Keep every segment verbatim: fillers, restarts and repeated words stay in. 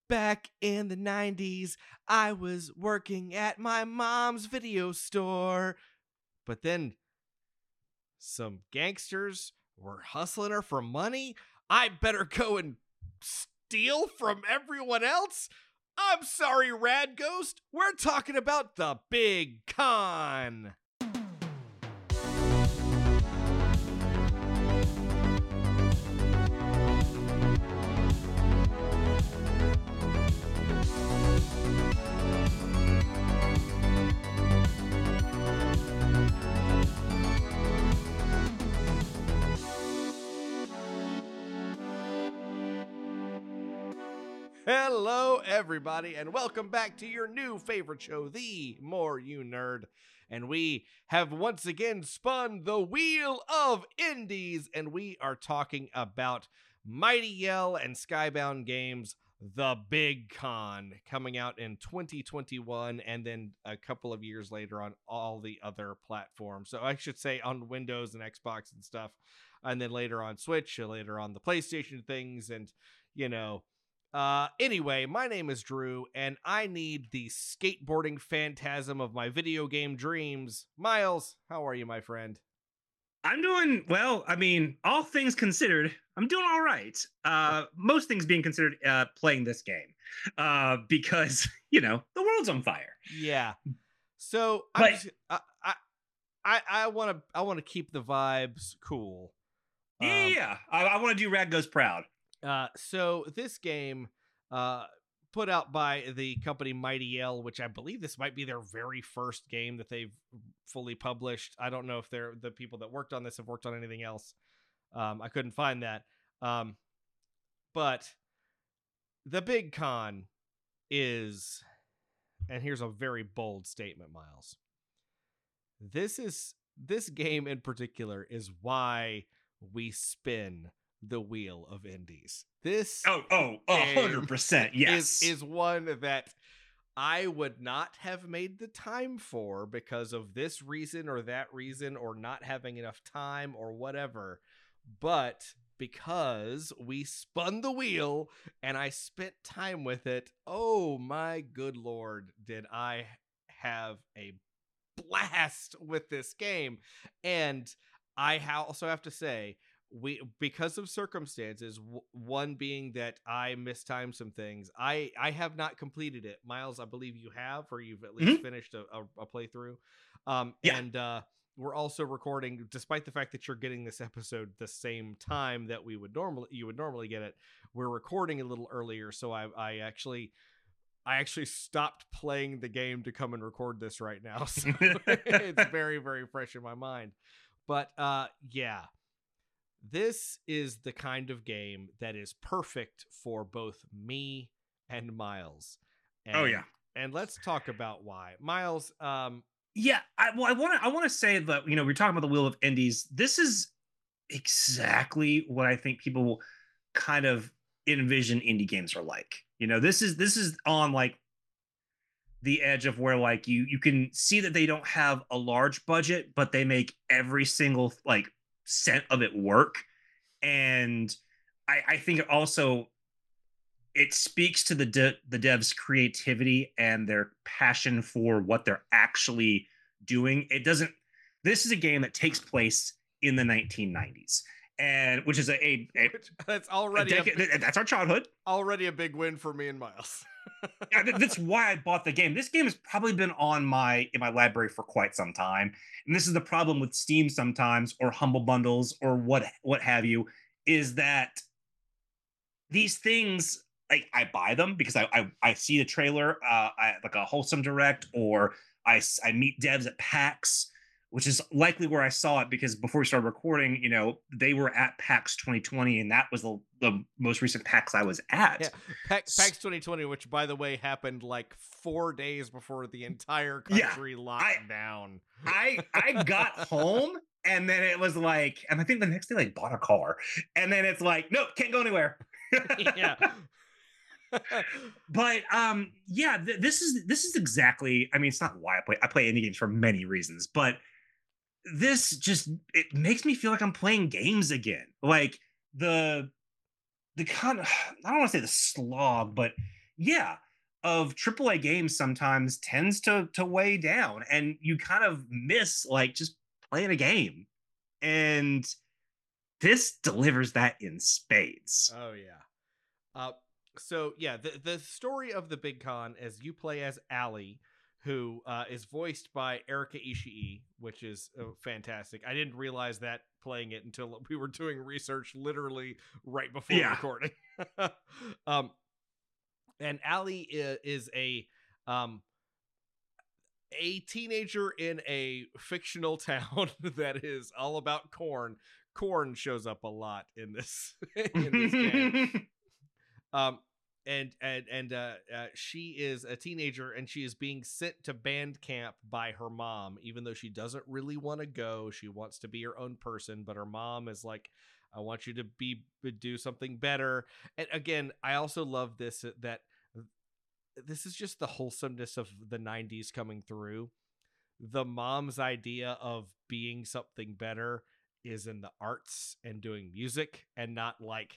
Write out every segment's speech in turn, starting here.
Back in the nineties, I was working at my mom's video store. But then some gangsters were hustling her for money. I better go and steal from everyone else? I'm sorry, Rad Ghost. We're talking about the Big Con. Hello, everybody, and welcome back to your new favorite show, The More You Nerd. And we have once again spun the wheel of indies, and we are talking about Mighty Yell and Skybound Games, The Big Con, coming out in twenty twenty-one, and then a couple of years later on all the other platforms. So I should say on Windows and Xbox and stuff, and then later on Switch, and later on the PlayStation things, and, you know... Uh, anyway, my name is Drew, and I need the skateboarding phantasm of my video game dreams. Miles, how are you, my friend? I'm doing well. I mean, all things considered, I'm doing all right. Uh, most things being considered, uh, playing this game, uh, because you know the world's on fire. Yeah. So I'm But just, I I I I want to I want to keep the vibes cool. yeah, Um, yeah, I, I want to do Rad Goes Proud. Uh, so this game, uh, put out by the company Mighty Yell, which I believe this might be their very first game that they've fully published. I don't know if they're the people that worked on this have worked on anything else. Um, I couldn't find that. Um, but the Big Con is, and here's a very bold statement, Miles. This is this game in particular is why we spin the wheel of indies. This Oh, oh, a hundred percent, yes. is is one that I would not have made the time for because of this reason or that reason or not having enough time or whatever. But because we spun the wheel and I spent time with it, oh my good lord, did I have a blast with this game. And I also have to say, we because of circumstances, w- one being that I mistimed some things, I I have not completed it. Miles, I believe you have, or you've at least Mhm. finished a, a, a playthrough. Um, Yeah. and uh, we're also recording, despite the fact that you're getting this episode the same time that we would normally you would normally get it. We're recording a little earlier, so I I actually. I actually stopped playing the game to come and record this right now. So it's very, very fresh in my mind. But uh, yeah, this is the kind of game that is perfect for both me and Miles. And, Oh yeah. And let's talk about why. Miles, um, Yeah, I, well, I want to. I want to say that you know we're talking about the Wheel of Indies. This is exactly what I think people kind of envision indie games are like. You know, this is this is on like the edge of where like you you can see that they don't have a large budget, but they make every single like cent of it work. And I, I think it also it speaks to the de- the devs' creativity and their passion for what they're actually doing. It doesn't. This is a game that takes place in the nineteen nineties, and which is a a, a, that's a already a, decade, that's our childhood. already a big win for me and Miles. Yeah, that's why I bought the game. This game has probably been on my in my library for quite some time, and this is the problem with Steam sometimes, or Humble Bundles, or what what have you, is that these things I, I buy them because I, I I see the trailer, uh, I, like a wholesome direct, or I I meet devs at PAX, which is likely where I saw it because before we started recording, you know, they were at PAX twenty twenty, and that was the, the most recent PAX I was at. Yeah, PAX, PAX twenty twenty, which by the way happened like four days before the entire Yeah, country locked I, down. I I got home and then it was like, and I think the next day I like, bought a car, and then it's like, no, can't go anywhere. Yeah. But um, yeah, th- this is this is exactly. I mean, it's not why I play. I play indie games for many reasons, but this just it makes me feel like I'm playing games again. Like the the kind of I don't want to say the slog, but yeah, of triple A games sometimes tends to to weigh down, and you kind of miss like just playing a game. And this delivers that in spades. Oh yeah. Uh, so yeah, the the story of the Big Con is you play as Allie, who uh, is voiced by Erika Ishii, which is uh, fantastic. I didn't realize that playing it until we were doing research, literally right before Yeah. recording. um, and Allie is, is a um, a teenager in a fictional town that is all about corn. Corn shows up a lot in this in this game. Um, and and and uh, uh, she is a teenager, and she is being sent to band camp by her mom, even though she doesn't really want to go. She wants to be her own person, but her mom is like, "I want you to be do something better." And again, I also love this that this is just the wholesomeness of the nineties coming through. The mom's idea of being something better is in the arts and doing music, and not like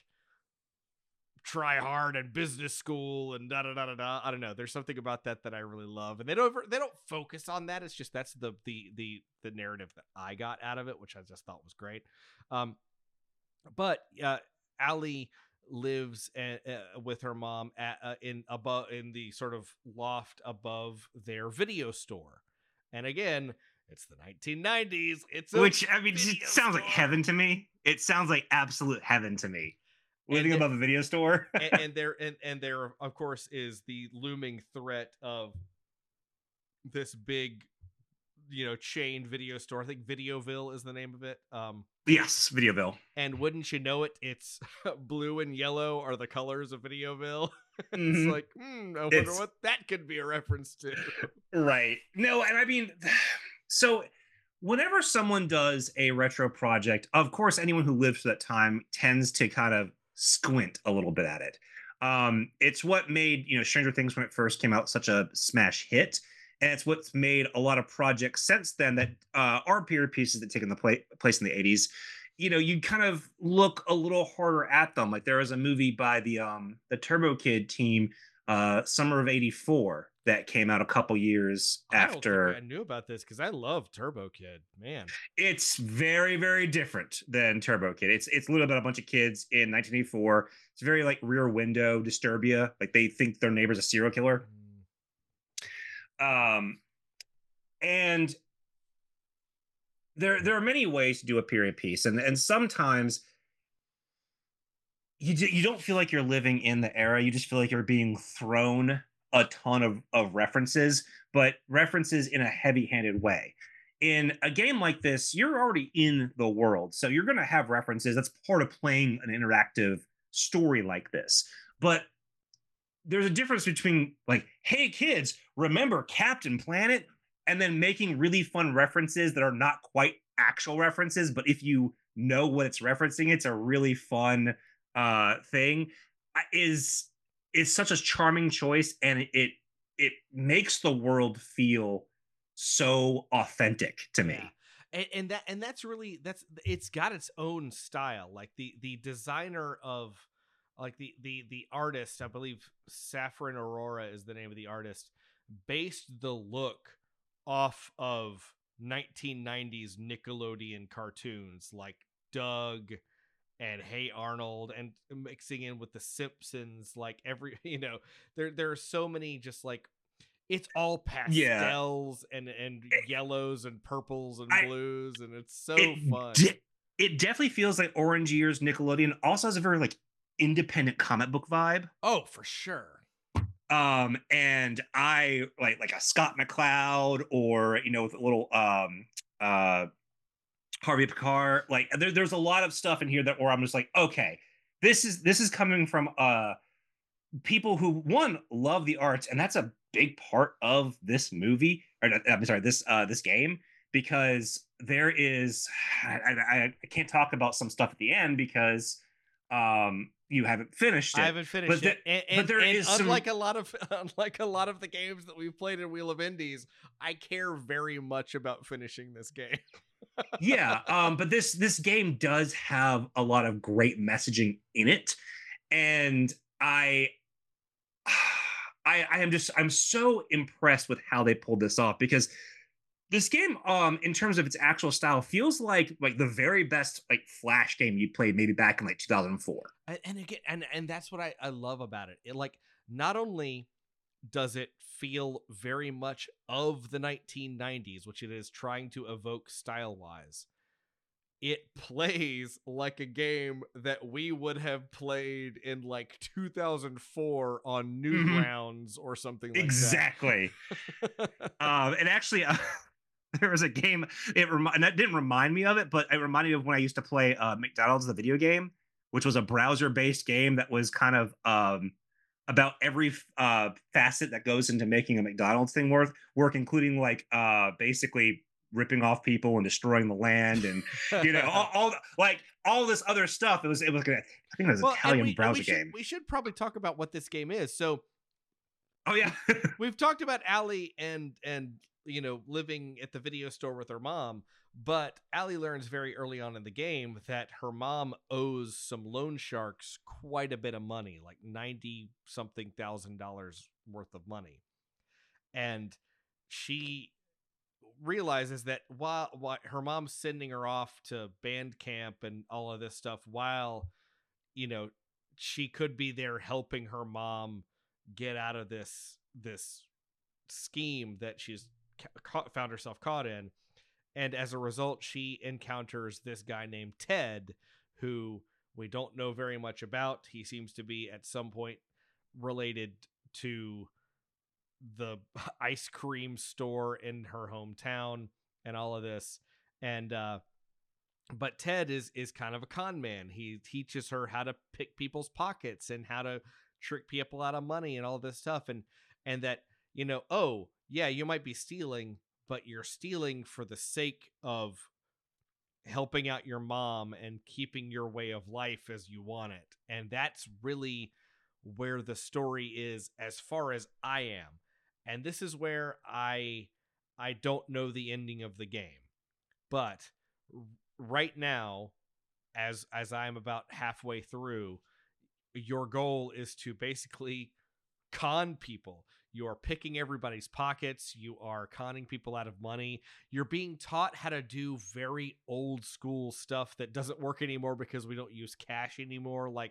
try hard and business school and da da da da da. I don't know. There's something about that that I really love, and they don't ever, they don't focus on that. It's just that's the the the the narrative that I got out of it, which I just thought was great. Um, but uh, Allie lives a, uh, with her mom at uh, in above in the sort of loft above their video store, and again, it's the nineteen nineties. It's a Which I mean, it video sounds like store. heaven to me. It sounds like absolute heaven to me. Living And above a video store. and, and there and, and there of course is the looming threat of this big, you know, chain video store. I think Videoville is the name of it. Um, Yes, Videoville. and wouldn't you know it, it's blue and yellow are the colors of Videoville. It's Mhm. like, hmm, I wonder It's- what that could be a reference to. Right. No, and I mean, so whenever someone does a retro project, of course, anyone who lives for that time tends to kind of squint a little bit at it. Um, it's what made, you know, Stranger Things when it first came out such a smash hit. And it's what's made a lot of projects since then that uh, are period pieces that taken the pla- place in the eighties. You know, you kind of look a little harder at them. Like there was a movie by the um the Turbo Kid team, uh, Summer of eighty-four, that came out a couple years after. I don't think I knew about this because I love Turbo Kid, man. It's very, very different than Turbo Kid. It's it's literally about a bunch of kids in nineteen eighty-four. It's very like Rear Window Disturbia. Like they think their neighbor's a serial killer. Um, and there there are many ways to do a period piece, and and sometimes you d- you don't feel like you're living in the era. You just feel like you're being thrown a ton of of references, but references in a heavy-handed way. In a game like this, you're already in the world, so you're going to have references. That's part of playing an interactive story like this. But there's a difference between like, hey kids, remember Captain Planet, and then making really fun references that are not quite actual references, but if you know what it's referencing, it's a really fun uh thing. I- Is is such a charming choice, and it it, it makes the world feel so authentic to me. Yeah. And, and that and that's really that's it's got its own style. Like the the designer of like the the the artist, I believe Saffron Aurora is the name of the artist, based the look off of nineteen nineties Nickelodeon cartoons like Doug and Hey Arnold, and mixing in with the Simpsons. Like every, you know, there there are so many just like, it's all Yeah. pastels and and yellows and purples and I- blues, and it's so it fun. de- it definitely feels like Orange Years Nickelodeon. Also has a very like independent comic book vibe. Oh, for sure. Um, and I like like a Scott McCloud, or you know, with a little um uh Harvey Picard. Like there, there's a lot of stuff in here that where I'm just like, okay, this is this is coming from uh people who one love the arts, and that's a big part of this movie. Or I'm sorry, this uh this game, because there is I, I, I can't talk about some stuff at the end because um you haven't finished it. I haven't finished but it, the- and, but and, there and is some- unlike a lot of unlike a lot of the games that we've played in Wheel of Indies, I care very much about finishing this game. yeah, um, but this this game does have a lot of great messaging in it, and I I, I am just I'm so impressed with how they pulled this off, because this game, um, in terms of its actual style, feels like like the very best like Flash game you played maybe back in like two thousand four. And, and again, and and that's what I I love about it. It like not only does it feel very much of the nineteen nineties, which it is trying to evoke style wise, it plays like a game that we would have played in like two thousand four on Newgrounds mm-hmm. or something like exactly. that. Exactly. um, and actually, uh, there was a game, it, rem- and that didn't remind me of it, but it reminded me of when I used to play uh, McDonald's, the video game, which was a browser-based game that was kind of um, about every uh, facet that goes into making a McDonald's thing worth work, including like uh, basically ripping off people and destroying the land, and you know all, all like all this other stuff. It was it was I think it was an well, Italian we, browser we should, game. We should probably talk about what this game is. So, oh yeah, we've talked about Allie and and you know living at the video store with her mom, but Allie learns very early on in the game that her mom owes some loan sharks quite a bit of money, like ninety something thousand dollars worth of money, and she realizes that while, while her mom's sending her off to band camp and all of this stuff, while you know she could be there helping her mom get out of this this scheme that she's ca- found herself caught in. And as a result, she encounters this guy named Ted, who we don't know very much about. He seems to be at some point related to the ice cream store in her hometown and all of this. And, uh, but Ted is, is kind of a con man. He teaches her how to pick people's pockets and how to trick people out of money and all this stuff. And, and that, you know, oh yeah, you might be stealing, but you're stealing for the sake of helping out your mom and keeping your way of life as you want it. And that's really where the story is as far as I am. And this is where I I don't know the ending of the game. But right now, as as I'm about halfway through, your goal is to basically con people. You are picking everybody's pockets. You are conning people out of money. You're being taught how to do very old school stuff that doesn't work anymore because we don't use cash anymore, like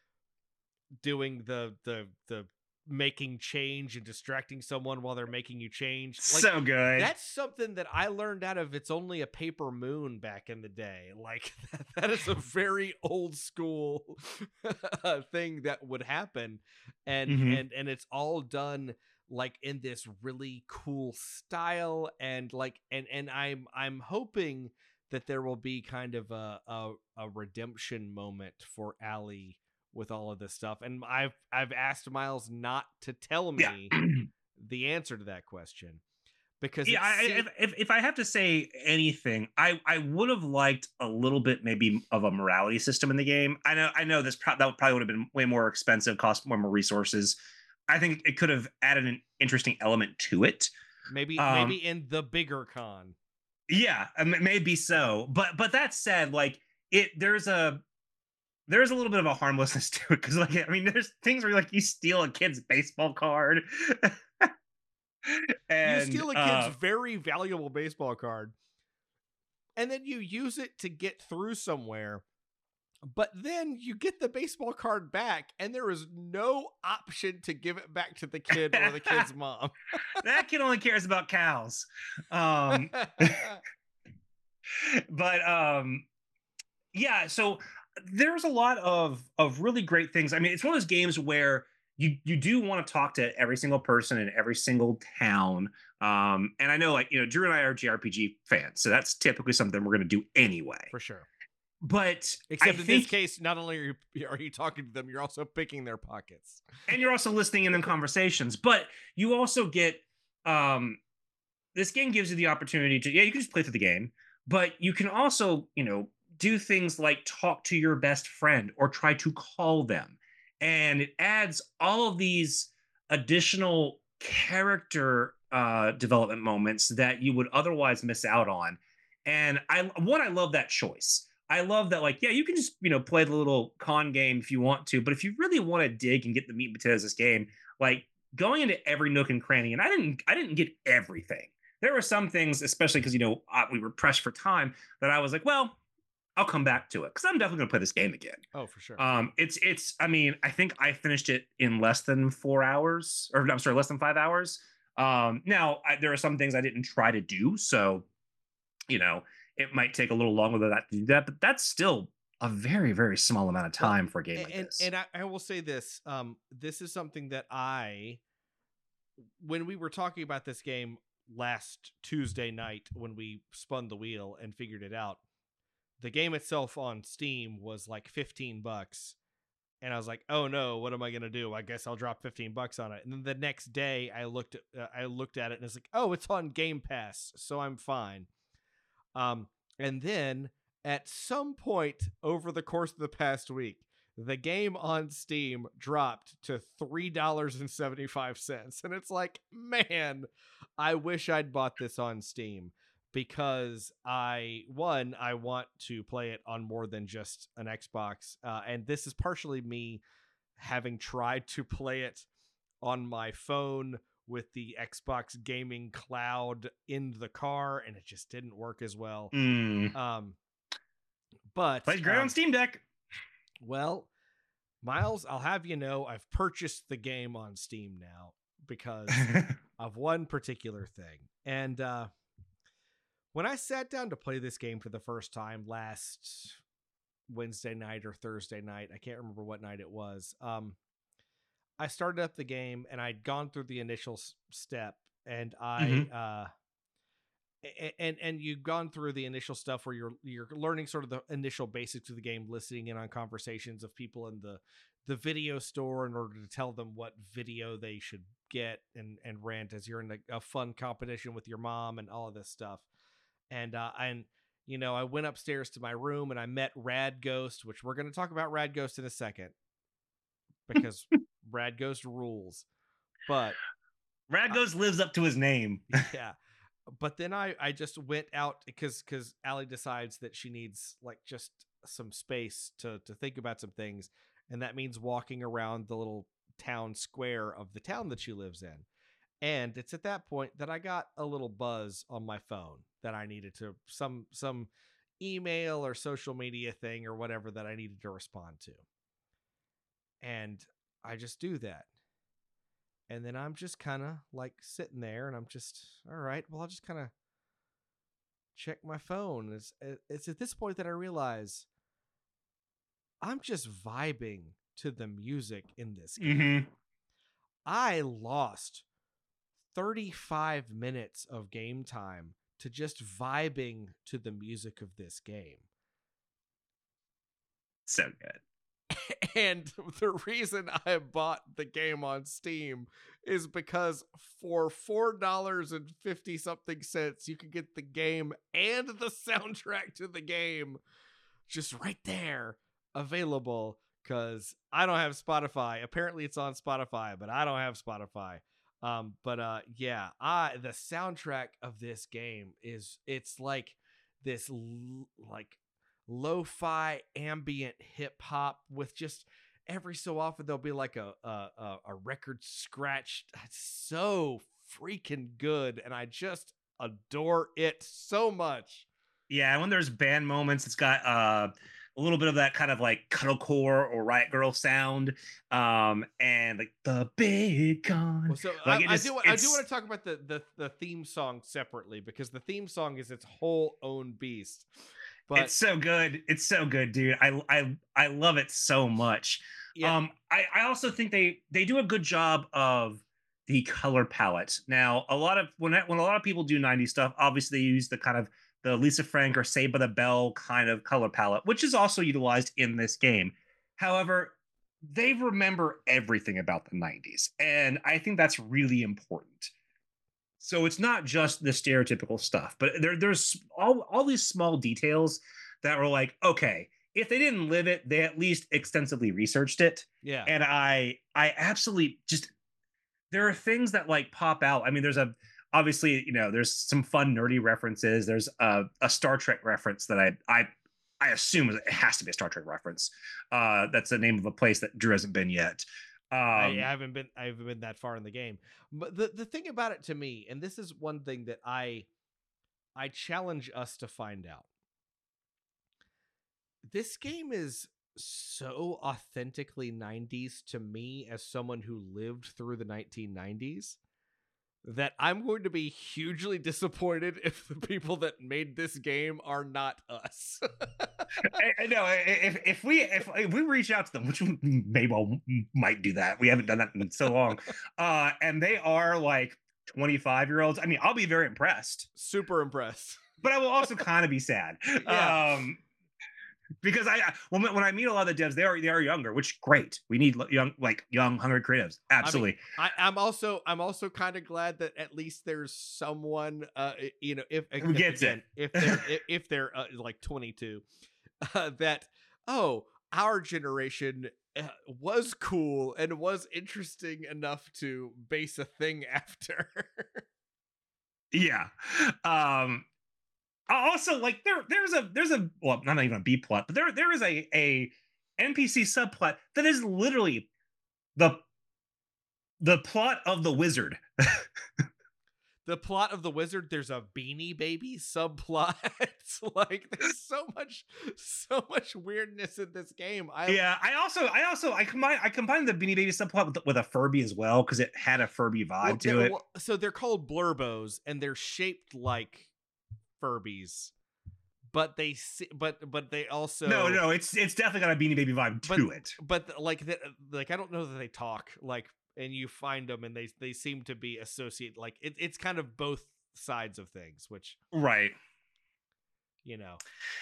doing the the the making change and distracting someone while they're making you change. Like, so good. That's something that I learned out of It's Only a Paper Moon back in the day. Like that, that is a very old school thing that would happen. And, mm-hmm. and, and it's all done like in this really cool style. And like, and, and I'm, I'm hoping that there will be kind of a, a, a redemption moment for Allie with all of this stuff. And I've I've asked Miles not to tell me yeah. the answer to that question, because yeah, I, if, if if I have to say anything, I I would have liked a little bit maybe of a morality system in the game. I know I know this pro- that probably would have been way more expensive, cost more more resources. I think it could have added an interesting element to it. Maybe um, maybe in the bigger con. Yeah, maybe so. But but that said, like it there's a There's a little bit of a harmlessness to it, because, like, I mean, there's things where, like, you steal a kid's baseball card. and, you steal a kid's uh, very valuable baseball card, and then you use it to get through somewhere, but then you get the baseball card back, and there is no option to give it back to the kid or the kid's mom. That kid only cares about cows. Um, but, um, yeah, so... there's a lot of of really great things. I mean, it's one of those games where you you do want to talk to every single person in every single town. Um, and I know, like, you know, Drew and I are J R P G fans, so that's typically something we're going to do anyway. For sure. But except I in think, this case, not only are you, are you talking to them, you're also picking their pockets, and you're also listening in on conversations. But you also get um, this game gives you the opportunity to yeah, you can just play through the game, but you can also, you know, do things like talk to your best friend or try to call them. And it adds all of these additional character uh, development moments that you would otherwise miss out on. And I, one, I love that choice. I love that, like, yeah, you can just, you know, play the little con game if you want to, but if you really want to dig and get the meat and potatoes of this game, like, going into every nook and cranny, and I didn't I didn't get everything. There were some things, especially because you know uh, we were pressed for time, that I was like, well, I'll come back to it because I'm definitely gonna play this game again. Oh, for sure. Um, it's it's. I mean, I think I finished it in less than four hours, or I'm sorry, less than five hours. Um, now I, there are some things I didn't try to do, so you know it might take a little longer than that to do that, but that's still a very very small amount of Well, time for a game like and this. and I, I will say this. Um, this is something that I, when we were talking about this game last Tuesday night when we spun the wheel and figured it out, the game itself on Steam was like fifteen bucks. And I was like, "Oh no, what am I going to do? I guess I'll drop fifteen bucks on it." And then the next day I looked at uh, I looked at it and it's like, "Oh, it's on Game Pass, so I'm fine." Um and then at some point over the course of the past week, the game on Steam dropped to three dollars and seventy-five cents. And it's like, "Man, I wish I'd bought this on Steam." Because I one I want to play it on more than just an Xbox, uh, and this is partially me having tried to play it on my phone with the Xbox gaming cloud in the car, and it just didn't work as well. Mm. Um, but Plays great um, on Steam Deck. well, Miles, I'll have you know, I've purchased the game on Steam now because of one particular thing, and uh, when I sat down to play this game for the first time last Wednesday night or Thursday night, I can't remember what night it was. Um, I started up the game and I'd gone through the initial s- step, and I Mm-hmm. uh, a- and and you've gone through the initial stuff where you're you're learning sort of the initial basics of the game, listening in on conversations of people in the the video store in order to tell them what video they should get and and rent as you're in a, a fun competition with your mom and all of this stuff. And uh and you know, I went upstairs to my room and I met Rad Ghost, which we're going to talk about Rad Ghost in a second because Rad Ghost rules. But uh, Radgos lives up to his name. yeah, but then I I just went out because because Allie decides that she needs like just some space to to think about some things, and that means walking around the little town square of the town that she lives in. And it's at that point that I got a little buzz on my phone that I needed to some some email or social media thing or whatever that I needed to respond to. And I just do that. And then I'm just kind of like sitting there and I'm just, all right, well, I'll just kind of check my phone. It's, it's at this point that I realize I'm just vibing to the music in this game. Mm-hmm. I lost thirty-five minutes of game time to just vibing to the music of this game. So good. And the reason I bought the game on Steam is because for four dollars and fifty something cents, you can get the game and the soundtrack to the game just right there available. Because I don't have Spotify. Apparently, it's on Spotify, but I don't have Spotify. Um, but uh, yeah, I the soundtrack of this game is it's like this l- like lo-fi ambient hip hop with just every so often there'll be like a a, a record scratch. It's so freaking good, and I just adore it so much. Yeah, when there's band moments, it's got uh, a little bit of that kind of like cuddlecore or Riot Girl sound, um, and like the big gun. Well, so Like I, it I just, do I do it's want to talk about the, the the theme song separately because the theme song is its whole own beast. But it's so good. It's so good, dude. I I I love it so much. yeah, Um, I I also think they they do a good job of the color palette. Now, a lot of when when a lot of people do nineties stuff, obviously they use the kind of the Lisa Frank or Saved by the Bell kind of color palette, which is also utilized in this game. However, they remember everything about the nineties, and I think that's really important. So it's not just the stereotypical stuff, but there, there's all, all these small details that were like, okay, if they didn't live it, they at least extensively researched it. yeah. And I I absolutely just there are things that like pop out. I mean, there's a obviously, you know, there's some fun nerdy references. There's a, a Star Trek reference that I I I assume it has to be a Star Trek reference. Uh, that's the name of a place that Drew hasn't been yet. I Um, haven't been I haven't been that far in the game. But the the thing about it to me, and this is one thing that I I challenge us to find out. This game is so authentically nineties to me as someone who lived through the nineteen nineties that I'm going to be hugely disappointed if the people that made this game are not us. I, I know if if we if, if we reach out to them, which we maybe I'll, might do that. We haven't done that in so long, uh, and they are like twenty-five year olds. I mean, I'll be very impressed, Super impressed. but I will also kind of be sad. Yeah. Um, because I when, when I meet a lot of the devs, they are they are younger, which great. We need young like young hungry creatives. Absolutely. I mean, I, I'm also I'm also kind of glad that at least there's someone, uh, you know, if, if Who gets again, it. if they're if, if they're uh, like twenty-two, uh, that oh, our generation uh, was cool and was interesting enough to base a thing after. Yeah. Um also like there there's a there's a well not even a B plot, but there there is a a N P C subplot that is literally the the plot of the wizard. The plot of the wizard, there's a Beanie Baby subplot. Like there's so much so much weirdness in this game. I Yeah, I also I also I combine I combined the Beanie Baby subplot with, with a Furby as well because it had a Furby vibe well, to they- it. well, so they're called Blurbos and they're shaped like Furbies, but they se- but but they also No, no, it's it's definitely got a Beanie Baby vibe but, to it. But like that, like I don't know that they talk like, and you find them and they they seem to be associated. Like it, it's kind of both sides of things, which Right. you know.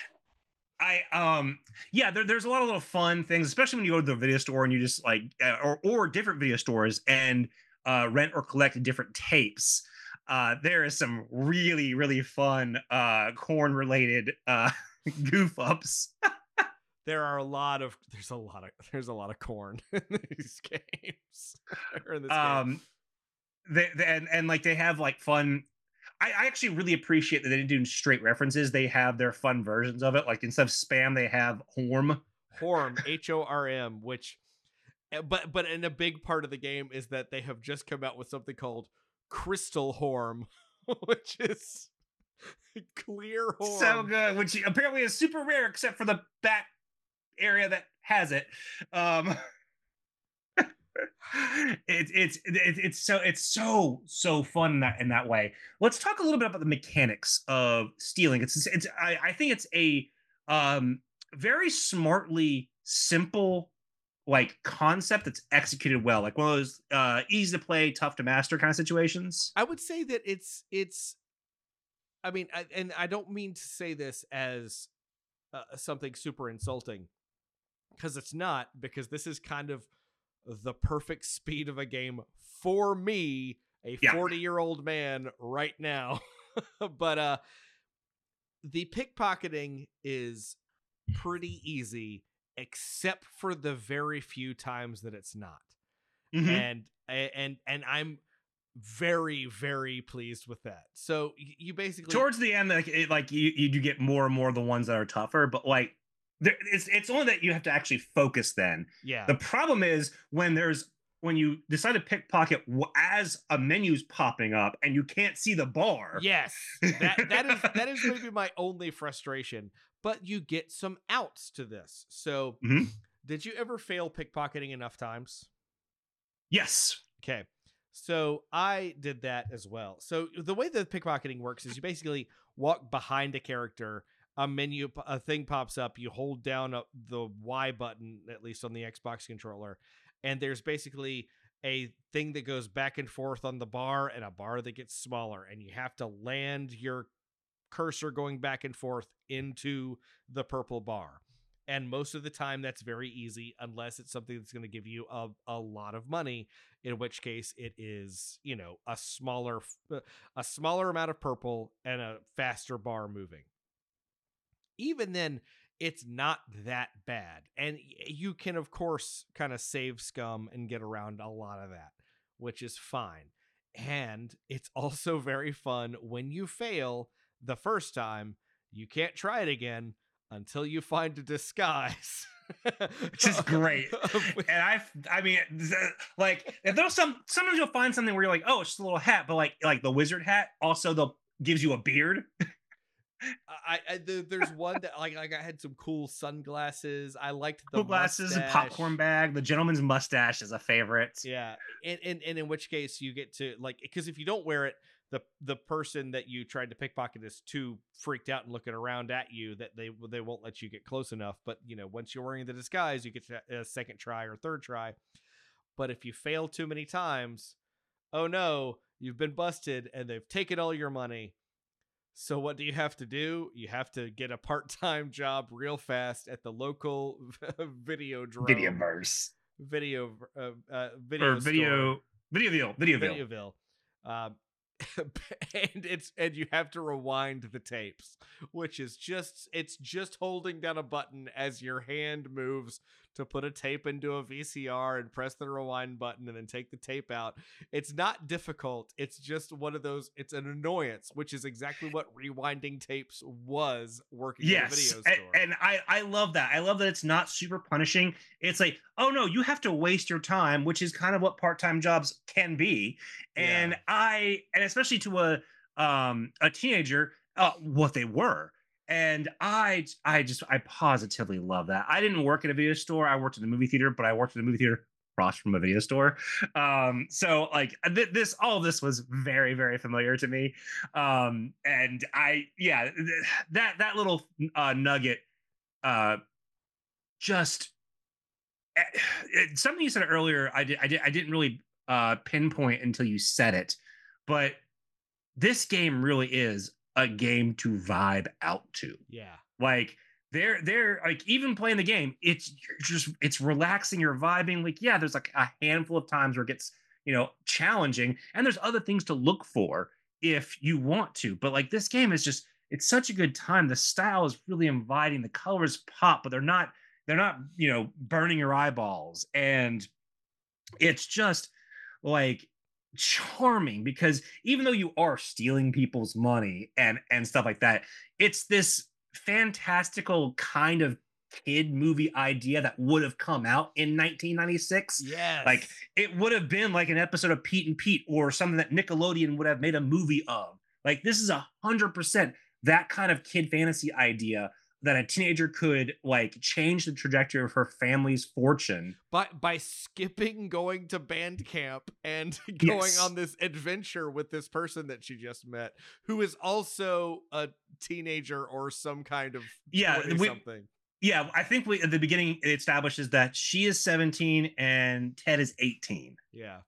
I um yeah, there, there's a lot of little fun things, especially when you go to the video store and you just like uh, or or different video stores and uh, rent or collect different tapes. Uh, there is some really really fun uh, corn related uh, goof ups. There are a lot of there's a lot of there's a lot of corn in these games. or in this Um, game. they, they and and like they have like fun. I, I actually really appreciate that they didn't do straight references. They have their fun versions of it. Like instead of spam, they have horm. Horm, H O R M, which eh, but but in a big part of the game is that they have just come out with something called Crystal Horm, which is clear horm. So good, which apparently is super rare except for the back area that has it. Um, it, it's it, it's so it's so so fun in that in that way. Let's talk a little bit about the mechanics of stealing. It's it's I, I think it's a um, very smartly simple like concept that's executed well, like one of those uh, easy to play, tough to master kind of situations. I would say that it's it's. I mean, I, and I don't mean to say this as uh, something super insulting, because it's not. Because this is kind of the perfect speed of a game for me, a forty-year-old man right now. But uh, the pickpocketing is pretty easy, except for the very few times that it's not. Mm-hmm. And and and I'm very very pleased with that. So you basically towards the end, like it, like you you do get more and more of the ones that are tougher, but like there, it's it's only that you have to actually focus. Then yeah, the problem is when there's when you decide to pickpocket as a menu's popping up and you can't see the bar. Yes, that that is that is maybe my only frustration. But you get some outs to this. So, mm-hmm. Did you ever fail pickpocketing enough times? Yes. Okay. So I did that as well. So the way that pickpocketing works is you basically walk behind a character, a menu, a thing pops up, you hold down a, the Y button, at least on the Xbox controller, and there's basically a thing that goes back and forth on the bar and a bar that gets smaller, and you have to land your cursor going back and forth into the purple bar. And most of the time that's very easy, unless it's something that's going to give you a, a lot of money, in which case it is, you know, a smaller a smaller amount of purple and a faster bar moving. Even then, it's not that bad. And you can, of course, kind of save scum and get around a lot of that, which is fine. And it's also very fun when you fail the first time. You can't try it again until you find a disguise. Which is great. And I, I mean, like, if there's some, sometimes you'll find something where you're like, oh, it's just a little hat, but like, like the wizard hat also the gives you a beard. I, I there's one that like like I had some cool sunglasses. I liked the cool glasses mustache. and popcorn bag. The gentleman's mustache is a favorite. Yeah, and and, and in which case you get to like, because if you don't wear it, the the person that you tried to pickpocket is too freaked out and looking around at you that they they won't let you get close enough. But you know, once you're wearing the disguise, you get to a second try or third try. But if you fail too many times, oh no, you've been busted and they've taken all your money. So what do you have to do? You have to get a part-time job real fast at the local video drone. Videoverse. Video uh, uh video or video store. Videoville. Videoville. Videoville. Um and it's and you have to rewind the tapes, which is just it's just holding down a button as your hand moves to put a tape into a V C R and press the rewind button and then take the tape out. It's not difficult. It's just one of those, it's an annoyance, which is exactly what rewinding tapes was working yes. in the video store. And, and I, I love that. I love that it's not super punishing. It's like, oh no, you have to waste your time, which is kind of what part-time jobs can be. And yeah. I, and especially to a, um, a teenager, uh, what they were. And I, I just, I positively love that. I didn't work at a video store. I worked in the movie theater, but I worked in the movie theater across from a video store. Um, so like th- this, all of this was very, very familiar to me. Um, and I, yeah, th- that, that little uh, nugget, uh, just it, something you said earlier, I did, I did, I didn't really uh, pinpoint until you said it, but this game really is a game to vibe out to. Yeah. Like they're they're like, even playing the game, it's just it's relaxing, you're vibing. Like, yeah, there's like a handful of times where it gets, you know, challenging, and there's other things to look for if you want to. But like this game is just, it's such a good time. The style is really inviting, the colors pop, but they're not they're not, you know, burning your eyeballs. And it's just like charming, because even though you are stealing people's money and and stuff like that, it's this fantastical kind of kid movie idea that would have come out in nineteen ninety-six. Yes. Like it would have been like an episode of Pete and Pete or something that Nickelodeon would have made a movie of. Like this is a hundred percent that kind of kid fantasy idea that a teenager could like change the trajectory of her family's fortune by by skipping going to band camp and going yes. on this adventure with this person that she just met, who is also a teenager or some kind of yeah we, something. Yeah, I think we at the beginning it establishes that she is seventeen and Ted is eighteen. Yeah.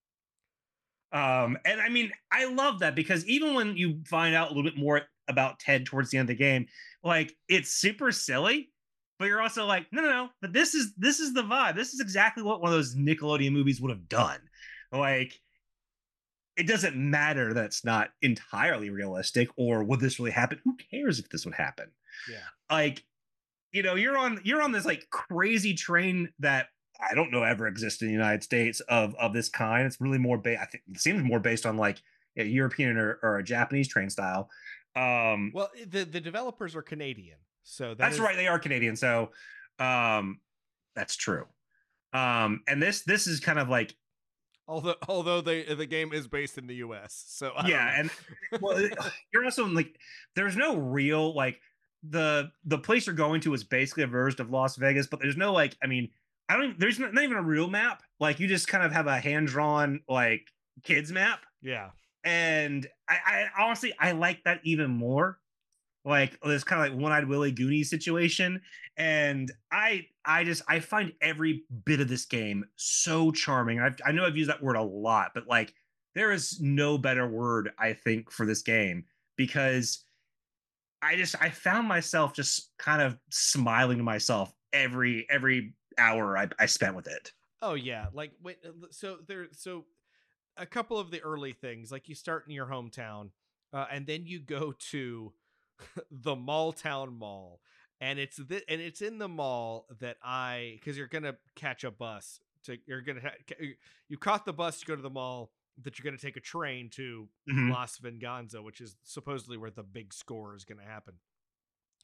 Um, and I mean, I love that, because even when you find out a little bit more about Ted towards the end of the game, like it's super silly, but you're also like, no, no, no, but this is this is the vibe. This is exactly what one of those Nickelodeon movies would have done. Like, it doesn't matter that it's not entirely realistic, or would this really happen? Who cares if this would happen? Yeah. Like, you know, you're on you're on this like crazy train that I don't know ever existed in the United States of of this kind. It's really more ba- I think it seems more based on like a European or, or a Japanese train style. Um, well, the the developers are Canadian, so that that's is... right. They are Canadian, so um, that's true. Um, and this this is kind of like, although although they the game is based in the U S, so I yeah, and well, you're also like, there's no real like the the place you're going to is basically a version of Las Vegas, but there's no like, I mean, I don't even, there's not, not even a real map. Like you just kind of have a hand drawn like kids map. Yeah. And I, I honestly, I like that even more. Like this kind of like One-Eyed Willie Goonies situation. And I, I just, I find every bit of this game so charming. I've, I know I've used that word a lot, but like there is no better word, I think, for this game, because I just, I found myself just kind of smiling to myself every, every hour I, I spent with it. Oh yeah. Like, wait, so there, so a couple of the early things, like you start in your hometown, uh, and then you go to the Mall Town Mall, and it's the, and it's in the mall that I, because you're gonna catch a bus to, you're gonna ha- you caught the bus to go to the mall, that you're gonna take a train to mm-hmm. Las Venganza, which is supposedly where the big score is gonna happen.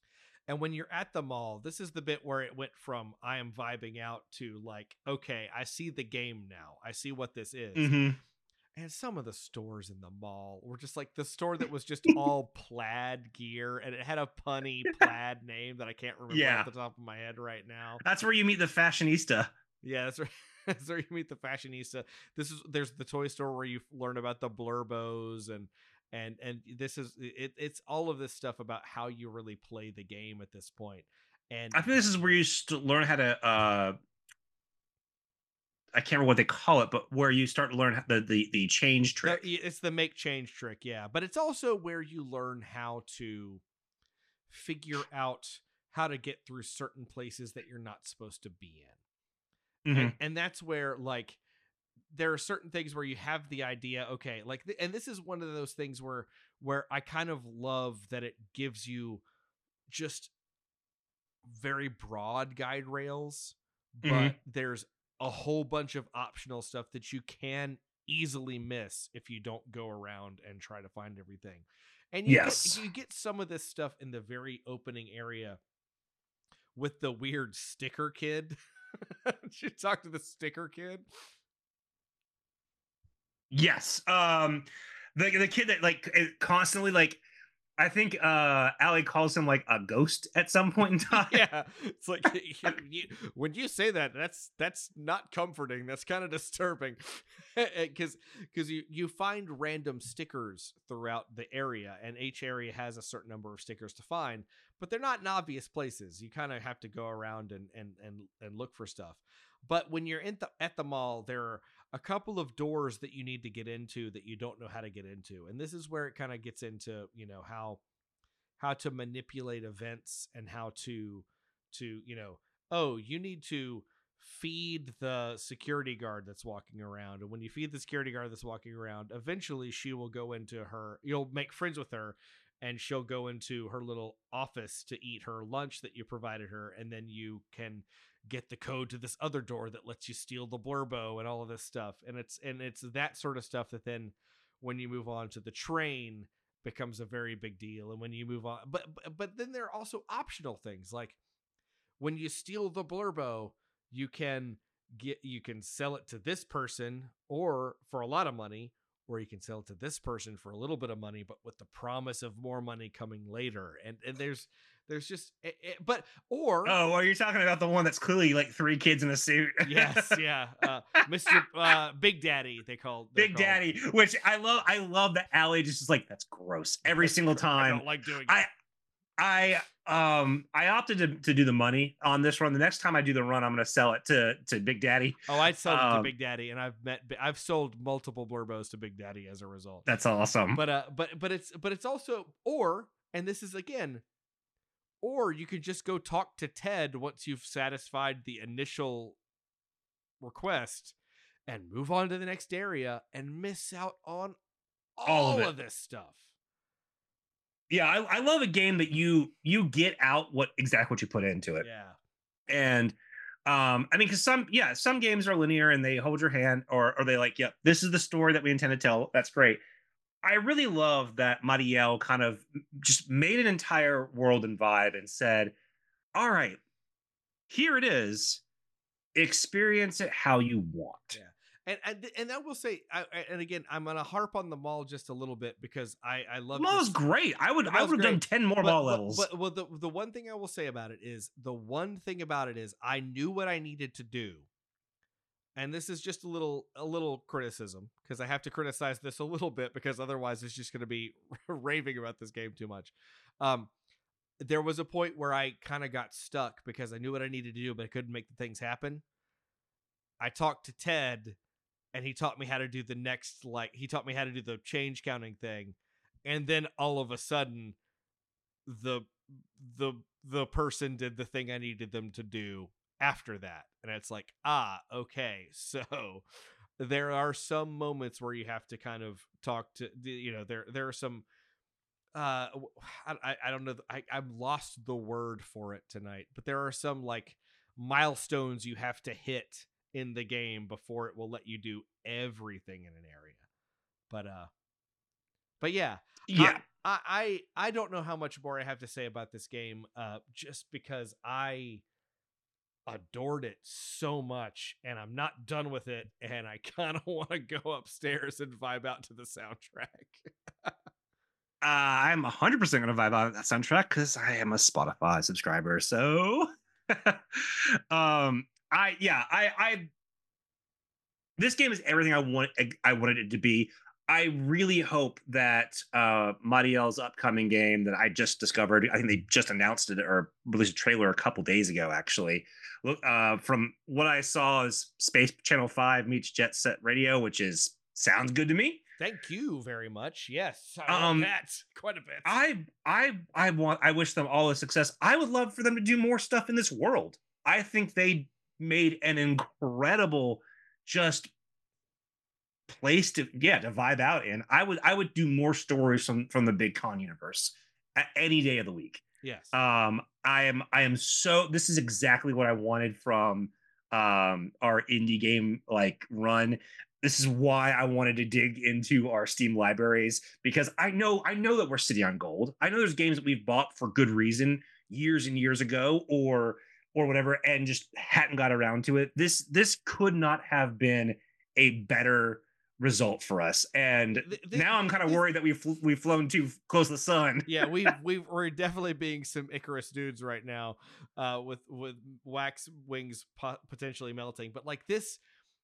And when you're at the mall, this is the bit where it went from I am vibing out to like, okay, I see the game now. I see what this is. Mm-hmm. And some of the stores in the mall were just like the store that was just all plaid gear, and it had a punny plaid name that I can't remember Yeah. off the top of my head right now. That's where you meet the fashionista. Yeah, that's right. That's where you meet the fashionista. This is there's the toy store where you learn about the Blurbos and and and this is it, it's all of this stuff about how you really play the game at this point. And I think this is where you st- learn how to uh I can't remember what they call it, but where you start to learn the the the change trick. The, it's the make change trick, yeah. But it's also where you learn how to figure out how to get through certain places that you're not supposed to be in. Mm-hmm. And, and that's where, like, there are certain things where you have the idea, okay, like, th- and this is one of those things where, where I kind of love that it gives you just very broad guide rails, but Mm-hmm. there's a whole bunch of optional stuff that you can easily miss if you don't go around and try to find everything. And you Yes. get, you get some of this stuff in the very opening area with the weird sticker kid. Did you talk to the sticker kid? Yes. Um, the the kid that like constantly like, I think uh Allie calls him like a ghost at some point in time. Yeah, it's like you, you, when you say that, that's that's not comforting. That's kind of disturbing, because because you you find random stickers throughout the area, and each area has a certain number of stickers to find, but they're not in obvious places. You kind of have to go around and and and and look for stuff. But when you're in the, at the mall, there are a couple of doors that you need to get into that you don't know how to get into, and this is where it kind of gets into, you know, how how to manipulate events and how to to you know, oh, you need to feed the security guard that's walking around, and when you feed the security guard that's walking around, eventually she will go into her, you'll make friends with her, and she'll go into her little office to eat her lunch that you provided her, and then you can get the code to this other door that lets you steal the Blurbo and all of this stuff. And it's and it's that sort of stuff that then when you move on to the train becomes a very big deal. And when you move on, but but, but then there are also optional things, like when you steal the Blurbo, you can get you can sell it to this person or for a lot of money, or you can sell it to this person for a little bit of money, but with the promise of more money coming later. And and there's there's just it, it, but or oh, are you talking about the one that's clearly like three kids in a suit? Yes, yeah, uh, Mister Uh, Big Daddy, they call Big called. Daddy, which I love. I love that Allie just is like, that's gross every That's single gross. time. I don't like doing it. I I um I opted to, to do the money on this run. The next time I do the run, I'm gonna sell it to to Big Daddy. Oh, I'd sell it to Um, Big Daddy, and I've met I've sold multiple Blurbos to Big Daddy as a result. That's awesome. But uh, but but it's but it's also, or, and this is again, or you could just go talk to Ted once you've satisfied the initial request and move on to the next area and miss out on all, All of of, it. this stuff. Yeah, I, I love a game that you you get out what exactly what you put into it. Yeah. And um, I mean, because some yeah, some games are linear and they hold your hand, or or they like, yeah, this is the story that we intend to tell. That's great. I really love that Marielle kind of just made an entire world and vibe and said, all right, here it is. Experience it how you want. Yeah. And and, and I will say, I, and again, I'm gonna harp on the mall just a little bit because I I love The mall's this. great. I would The I mall's would have done great. ten more But, mall but, levels. but well, the the one thing I will say about it is the one thing about it is I knew what I needed to do, and this is just a little a little criticism because I have to criticize this a little bit because otherwise it's just going to be raving about this game too much. Um, there was a point where I kind of got stuck because I knew what I needed to do, but I couldn't make the things happen. I talked to Ted, and he taught me how to do the next, like, he taught me how to do the change counting thing. And then all of a sudden, the, the, the person did the thing I needed them to do after that. And it's like, ah, okay. So there are some moments where you have to kind of talk to, you know, there, there are some, uh, I, I don't know. I, I've lost the word for it tonight, but there are some like milestones you have to hit in the game before it will let you do everything in an area. But uh but yeah. yeah. I, I I don't know how much more I have to say about this game, uh, just because I adored it so much, and I'm not done with it, and I kind of want to go upstairs and vibe out to the soundtrack. Uh, I'm one hundred percent going to vibe out that soundtrack because I am a Spotify subscriber. So, um, I yeah, I I this game is everything I want I wanted it to be. I really hope that uh Mariel's upcoming game that I just discovered, I think they just announced it or released a trailer a couple days ago, actually. Look, uh, from what I saw is Space Channel five meets Jet Set Radio, which is sounds good to me. Thank you very much. Yes, I love um, that quite a bit. I I I want I wish them all the success. I would love for them to do more stuff in this world. I think they made an incredible just place to yeah to vibe out in. I would I would do more stories from from the Big Con universe at any day of the week. Yes. Um I am I am so this is exactly what I wanted from um our indie game like run. This is why I wanted to dig into our Steam libraries, because I know I know that we're sitting on gold. I know there's games that we've bought for good reason years and years ago or or whatever and just hadn't got around to it. This this could not have been a better result for us, and the, the, now I'm kind of worried that we've we've flown too close to the sun. Yeah, we we we're definitely being some Icarus dudes right now, uh, with with wax wings po- potentially melting. But like this,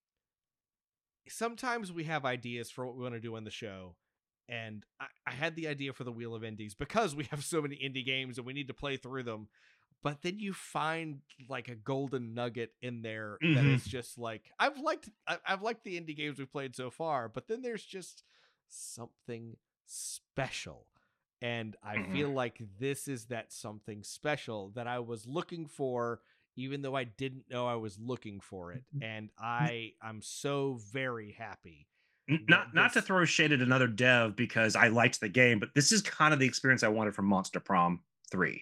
sometimes we have ideas for what we want to do on the show, and I, I had the idea for the Wheel of Indies because we have so many indie games and we need to play through them. But then you find like a golden nugget in there mm-hmm. that is just like I've liked I've liked the indie games we've played so far, but then there's just something special, and I mm-hmm. feel like this is that something special that I was looking for, even though I didn't know I was looking for it, and I I'm so very happy. Not this... not to throw shade at another dev because I liked the game, but this is kind of the experience I wanted from Monster Prom three.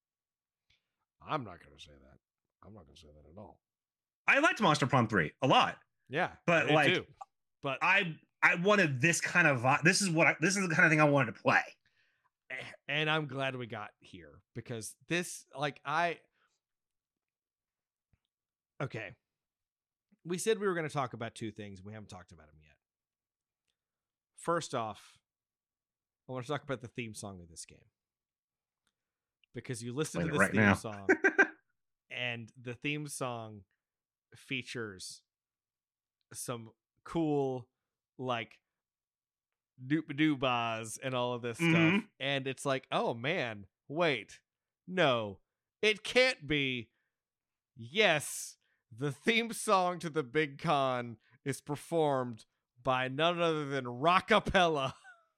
I'm not going to say that. I'm not going to say that at all. I liked Monster Prom three a lot. Yeah, but like, too. but I I wanted this kind of this is what I, this is the kind of thing I wanted to play, and I'm glad we got here because this like I. Okay, we said we were going to talk about two things. We haven't talked about them yet. First off, I want to talk about the theme song of this game. Because you listen to this right theme now. song, and the theme song features some cool, like, doop-a-doo-bahs and all of this mm-hmm. stuff. And it's like, oh, man, wait. No, it can't be. Yes, the theme song to the Big Con is performed by none other than Rockapella.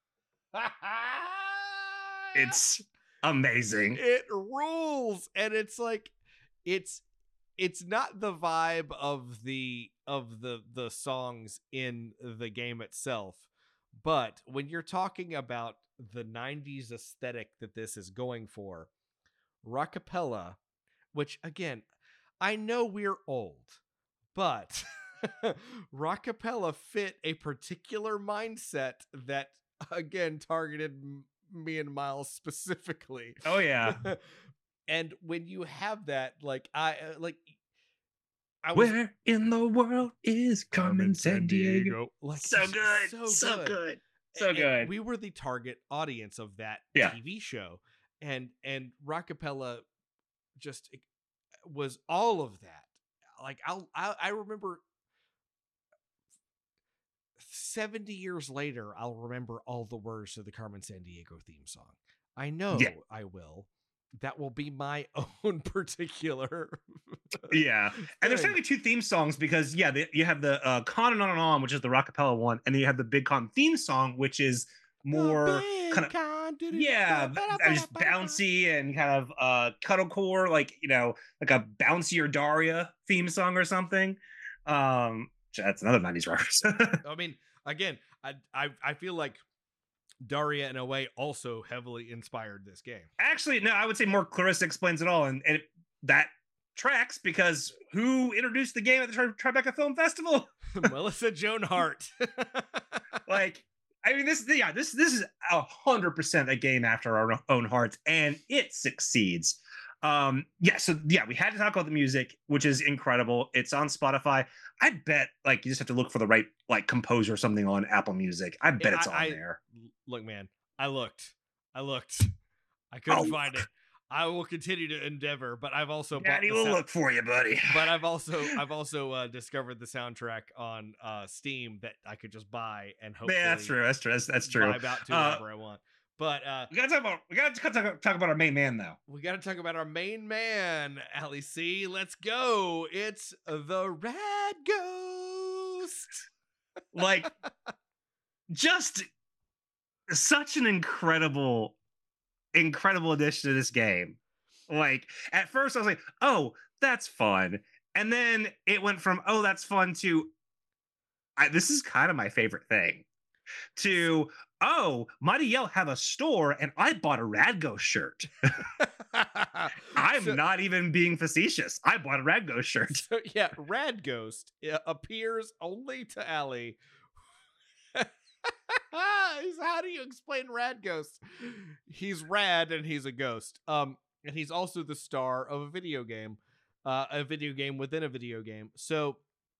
It's... amazing. It rules. And it's like it's it's not the vibe of the of the the songs in the game itself, but when you're talking about the nineties aesthetic that this is going for, Rockapella, which again, I know we're old, but Rockapella fit a particular mindset that again targeted me and Miles specifically. Oh yeah. And when you have that, like I uh, like I was, where in the world is Carmen Sandiego? Diego? Like so good, so, so good, good. so and, good. And we were the target audience of that yeah. T V show, and and Rockapella just was all of that. Like I'll, I I remember seventy years later, I'll remember all the words to the Carmen Sandiego theme song. I know yeah. I will. That will be my own particular. yeah. Thing. And there's technically two theme songs because, yeah, they, you have the uh, Con and On and On, which is the Rockapella one. And then you have the Big Con theme song, which is more kind of, con, yeah, just bouncy and kind of uh, cuddlecore, like, you know, like a bouncier Daria theme song or something. Um, That's another nineties reference. I mean, again, I, I I feel like Daria in a way also heavily inspired this game. Actually, no, I would say more Clarissa Explains It All, and, and it, that tracks because who introduced the game at the Tri- Tribeca Film Festival? Melissa Joan Hart. Like, I mean, this, yeah, this this is a hundred percent a game after our own hearts, and it succeeds. Um, yeah, so yeah, we had to talk about the music, which is incredible. It's on Spotify. I bet, like, you just have to look for the right like composer or something on Apple Music. I bet it's I, on I there. look, man. I looked. I looked. I couldn't Oh, find it. I will continue to endeavor, but I've also Daddy bought the will sound- look for you, buddy. But I've also I've also uh, discovered the soundtrack on uh, Steam that I could just buy and hopefully Yeah, that's true. That's true. That's, that's true. vibe out to Uh, whenever I want. But uh, we gotta talk about we gotta talk, talk about our main man though. we got to talk about our main man, Ali C. Let's go. It's the Rad Ghost. Like, just such an incredible, incredible addition to this game. Like, at first I was like, oh, that's fun. And then it went from, oh, that's fun to, I, this is kind of my favorite thing, to, oh, Mighty Yell have a store and I bought a Rad Ghost shirt. I'm so, not even being facetious. I bought a Rad Ghost shirt. So, yeah, Rad Ghost appears only to Ali. How do you explain Rad Ghost? He's rad and he's a ghost. Um, and he's also the star of a video game, uh, a video game within a video game. So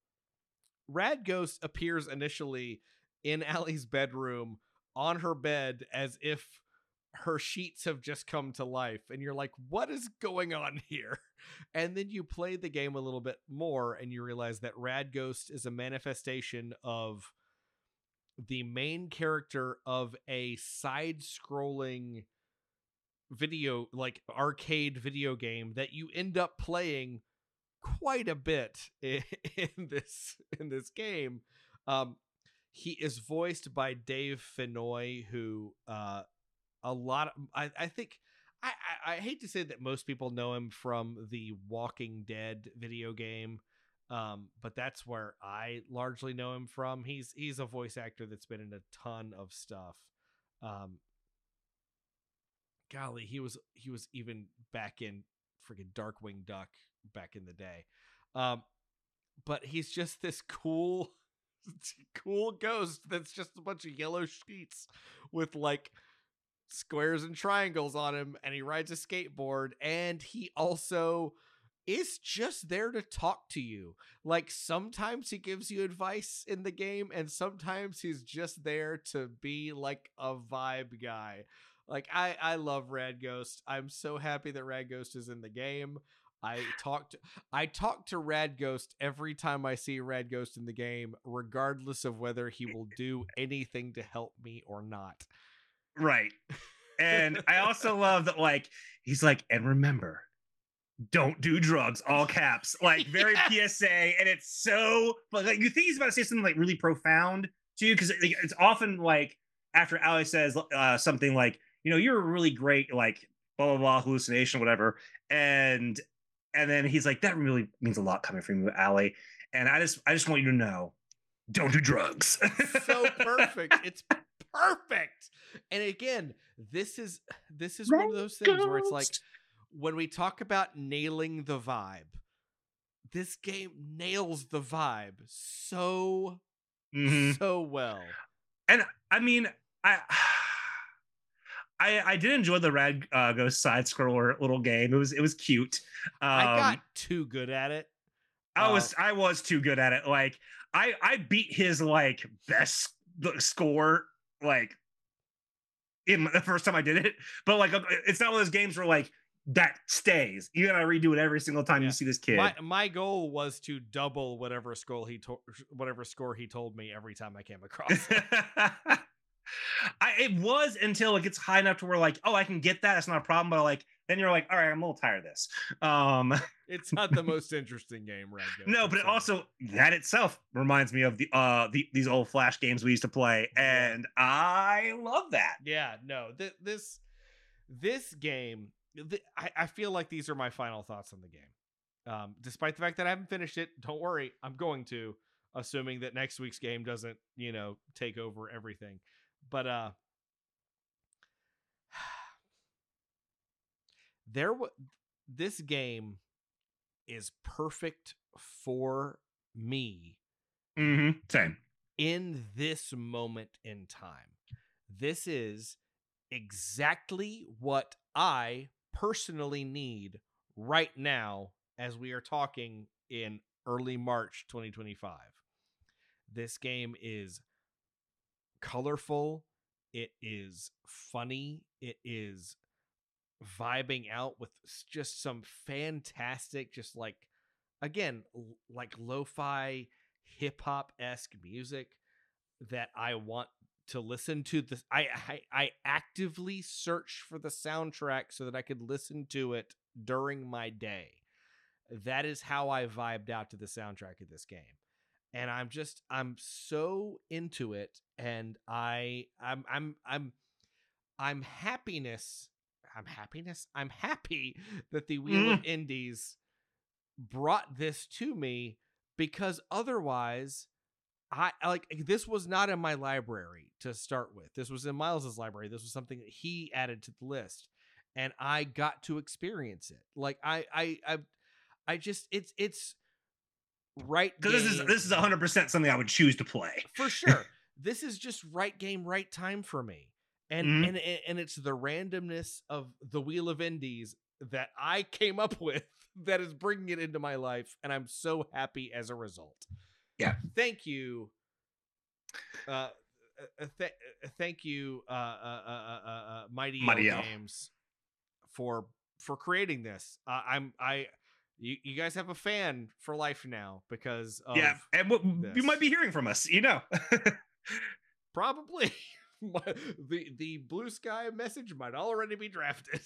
Rad Ghost appears initially in Ali's bedroom on her bed as if her sheets have just come to life. And you're like, what is going on here? And then you play the game a little bit more and you realize that Rad Ghost is a manifestation of the main character of a side-scrolling video, like arcade video game that you end up playing quite a bit in, in this in this game. Um, he is voiced by Dave Fennoy, who uh, a lot of I, I think I, I, I hate to say that most people know him from the Walking Dead video game. Um, but that's where I largely know him from. He's he's a voice actor that's been in a ton of stuff. Um, golly, he was he was even back in freaking Darkwing Duck back in the day. Um, but he's just this cool, cool ghost that's just a bunch of yellow sheets with like squares and triangles on him, and he rides a skateboard, and he also is just there to talk to you. Like, sometimes he gives you advice in the game, and sometimes he's just there to be like a vibe guy. Like, I I love Rad Ghost. I'm so happy that Rad Ghost is in the game. I talk to I talk to Rad Ghost every time I see Rad Ghost in the game, regardless of whether he will do anything to help me or not. Right. And I also love that, like, he's like, and remember, don't do drugs, all caps, like very yeah. P S A. And it's so, like, you think he's about to say something like really profound to you, because it's often like after Ali says uh, something like, you know, you're a really great, like, blah blah blah hallucination, whatever, and and then he's like, that really means a lot coming from you, Ali, and I just I just want you to know, don't do drugs. So perfect. It's perfect. And again, this is this is one of those things where it's like, when we talk about nailing the vibe, this game nails the vibe so, mm-hmm. so well. And I mean, I I, I did enjoy the Rad uh, Ghost side scroller little game. It was it was cute. Um, I got too good at it. I was uh, I was too good at it. Like I I beat his like best score like in the first time I did it. But like it's not one of those games where like that stays. You gotta redo it every single time yeah. you see this kid. My, my goal was to double whatever score he to- whatever score he told me every time I came across. I, it was until it gets high enough to where like, oh, I can get that. It's not a problem. But like, then you're like, all right, I'm a little tired of this. Um, it's not the most interesting game, right? No, but it also that itself reminds me of the uh the, these old Flash games we used to play, and yeah. I love that. Yeah, no, th- this this game. I, I feel like these are my final thoughts on the game. Um, despite the fact that I haven't finished it, don't worry, I'm going to, assuming that next week's game doesn't, you know, take over everything. But uh, there, w- this game is perfect for me. Mm-hmm. Same. in this moment in time. This is exactly what I personally need right now as we are talking in early March twenty twenty-five. This game is colorful, it is funny, it is vibing out with just some fantastic, just like, again, l- like lo-fi hip-hop-esque music that I want to listen to. This I, I I actively search for the soundtrack so that I could listen to it during my day. That is how I vibed out to the soundtrack of this game. And I'm just I'm so into it, and I I'm I'm I'm I'm happiness I'm happiness I'm happy that the Wheel of Mm. Indies brought this to me, because otherwise I like this was not in my library to start with. This was in Miles's library. This was something that he added to the list, and I got to experience it. Like I I I I just it's it's right Because this is game this is one hundred percent something I would choose to play. for sure. This is just right game, right time for me. And Mhm. and and it's the randomness of the Wheel of Indies that I came up with that is bringing it into my life, and I'm so happy as a result. Yeah. Thank you. Uh, uh, th- uh, thank you, uh, uh, uh, uh, uh, Mighty Yell Mighty Yell. Games, for for creating this. Uh, I'm I. You, you guys have a fan for life now because of Yeah, and what you this. might be hearing from us, you know. Probably. the the blue sky message might already be drafted.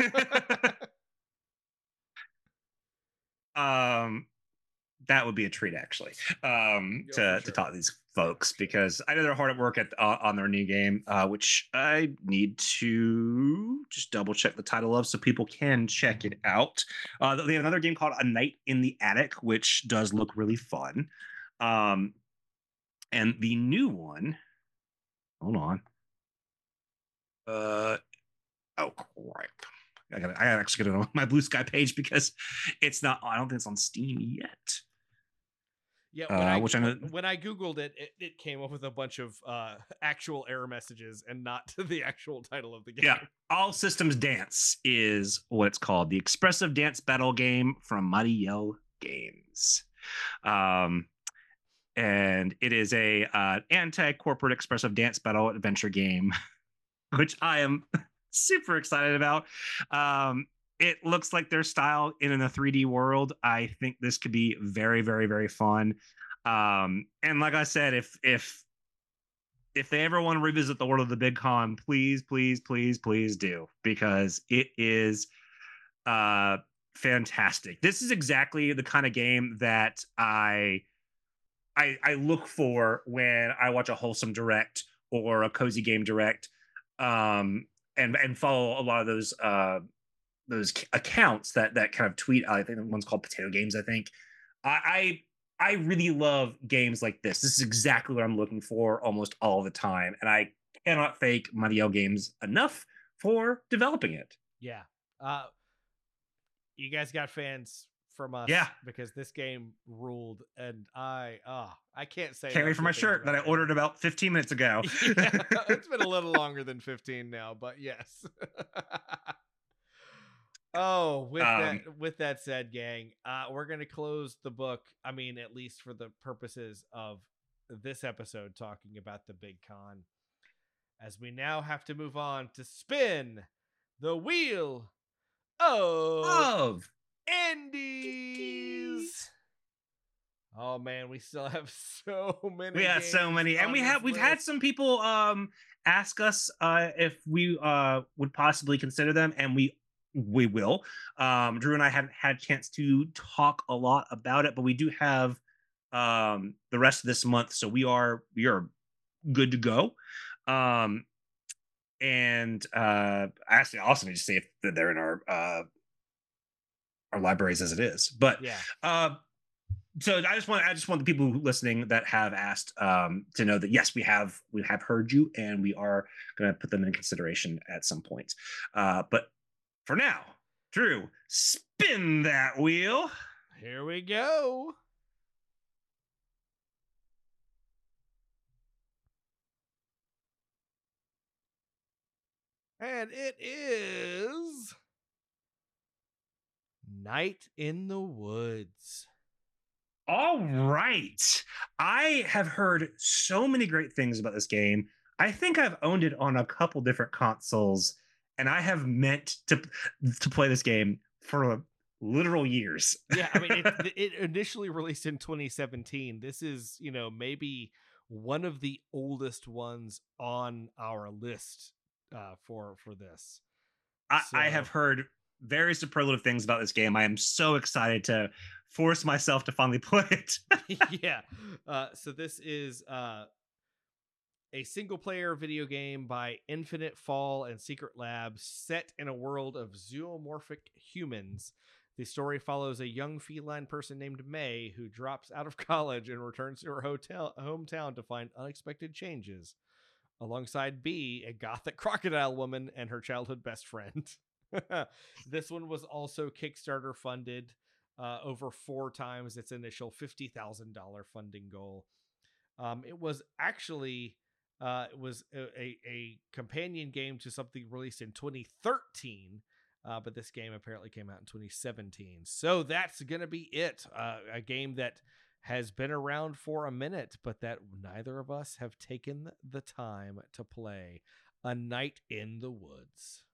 um that would be a treat, actually, um Yeah, to for to sure. talk to these folks, because I know they're hard at work at uh, on their new game, uh which I need to just double check the title of so people can check it out. Uh they have another game called A Night in the Attic, which does look really fun. Um and the new one, hold on, uh oh crap, I gotta, I gotta actually get it on my Blue Sky page because it's not. I don't think it's on Steam yet. Yeah, when Uh, I which I know. when I googled it, it, it came up with a bunch of uh, actual error messages and not the actual title of the game. Yeah, All Systems Dance is what it's called. The expressive dance battle game from Mighty Yell Games. Um, and it is a uh, anti-corporate expressive dance battle adventure game, which I am super excited about. Um, it looks like their style in a three D world. I think this could be very, very, very fun. Um, and like I said, if if if they ever want to revisit the world of the Big Con, please, please, please, please do, because it is uh fantastic. This is exactly the kind of game that I I, I look for when I watch a wholesome direct or a cozy game direct, um, and and follow a lot of those uh, those accounts that that kind of tweet. I think one's called Potato Games. I think I, I I really love games like this. This is exactly what I'm looking for almost all the time, and I cannot fake Mario Games enough for developing it. Yeah. Uh, you guys got fans from us, Yeah, because this game ruled, and I ah uh, I can't say can't wait for my shirt that I ordered about fifteen minutes ago. Yeah, it's been a little longer than fifteen now, but yes. Oh, with that um, with that said, gang, uh, we're gonna close the book. I mean, at least for the purposes of this episode, talking about the Big Con, as we now have to move on to spin the wheel of of Indies. Oh man, we still have so many. We got so many, and we have we've list. had some people um ask us uh if we uh would possibly consider them, and we we will. Um, Drew and I haven't had a chance to talk a lot about it, but we do have um the rest of this month, so we are we are good to go. Um, and uh, actually, also need to see if they're in our uh our libraries as it is, but yeah. Uh, so I just want I just want the people listening that have asked um, to know that yes, we have we have heard you, and we are going to put them in consideration at some point. Uh, but for now, Drew, spin that wheel. Here we go. And it is Night in the Woods. All right. I have heard so many great things about this game. I think I've owned it on a couple different consoles, and I have meant to to play this game for literal years. Yeah, I mean, it, it initially released in twenty seventeen. This is, you know, maybe one of the oldest ones on our list uh, for for this. I, So- I have heard very superlative things about this game. I am so excited to force myself to finally play it. yeah. Uh, so this is uh, a single player video game by Infinite Fall and Secret Labs set in a world of zoomorphic humans. The story follows a young feline person named May who drops out of college and returns to her hotel hometown to find unexpected changes, alongside B, a gothic crocodile woman, and her childhood best friend. This one was also Kickstarter funded uh, over four times its initial fifty thousand dollars funding goal. Um, it was actually uh, it was a, a, a companion game to something released in twenty thirteen. Uh, but this game apparently came out in twenty seventeen. So that's going to be it. Uh, a game that has been around for a minute, but that neither of us have taken the time to play. A Night in the Woods.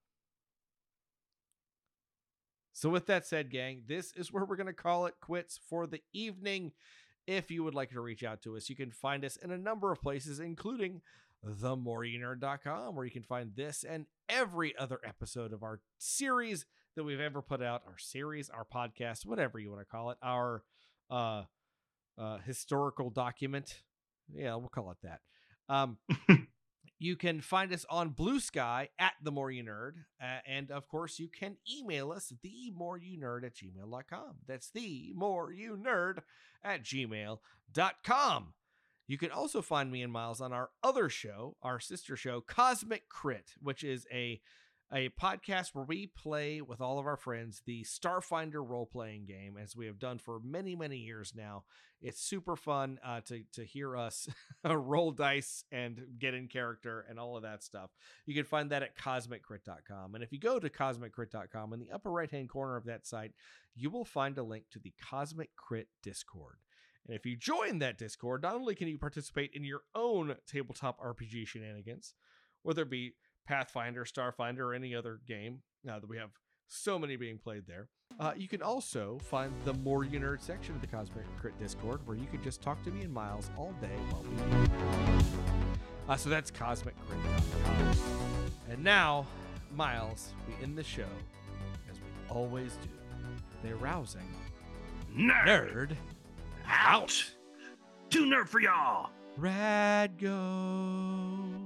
So with that said, gang, this is where we're going to call it quits for the evening. If you would like to reach out to us, you can find us in a number of places, including the more you nerd dot com, where you can find this and every other episode of our series that we've ever put out, our series, our podcast, whatever you want to call it, our uh, uh, historical document. Yeah, we'll call it that. Um, you can find us on Blue Sky at The More You Nerd. Uh, and of course, you can email us the more you nerd at gmail dot com. That's the more you nerd at gmail dot com. You can also find me and Miles on our other show, our sister show, Cosmic Crit, which is a, a podcast where we play with all of our friends the Starfinder role-playing game, as we have done for many, many years now. It's super fun uh, to, to hear us roll dice and get in character and all of that stuff. You can find that at cosmic crit dot com. And if you go to cosmic crit dot com, in the upper right-hand corner of that site, you will find a link to the Cosmic Crit Discord. And if you join that Discord, not only can you participate in your own tabletop R P G shenanigans, whether it be Pathfinder, Starfinder, or any other game, now that we have so many being played there, uh, you can also find the More You Nerd section of the Cosmic Crit Discord, where you can just talk to me and Miles all day while we uh, so that's cosmic crit dot com. And now, Miles, we end the show, as we always do, the arousing Nerd, nerd out. Too nerd for y'all. Rad Go.